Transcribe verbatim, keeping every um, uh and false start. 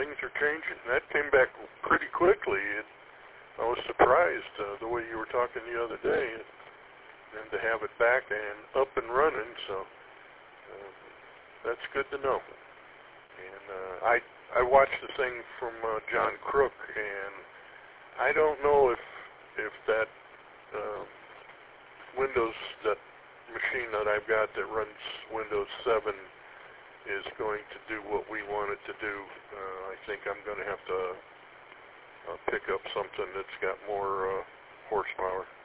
things are changing. That came back pretty quickly. It, I was surprised uh, the way you were talking the other day, and, and to have it back and up and running. So uh, that's good to know. And uh, I I watched the thing from uh, John Crook, and I don't know if if that uh, Windows that machine that I've got that runs Windows seven is going to do what we want it to do. Uh, I think I'm going to have to uh, pick up something that's got more uh, horsepower.